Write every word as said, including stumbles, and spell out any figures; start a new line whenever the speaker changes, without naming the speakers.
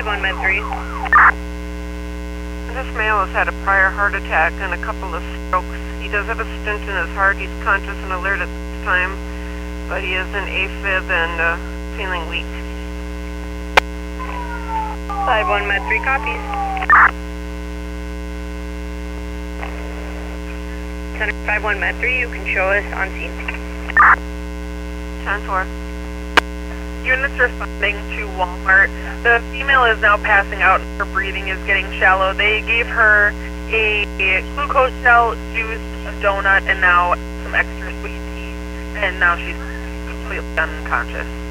five one med three.
This male has had a prior heart attack and a couple of strokes. He does have a stent in his heart. He's conscious and alert at this time, but he is in AFib and uh, feeling weak.
five one med three copies. Center five one med three, you can show us on scene.
ten four.
Units responding to Walmart. The female is now passing out and her breathing is getting shallow. They gave her a glucose gel, juice, a donut, and now some extra sweet tea. And now she's completely unconscious.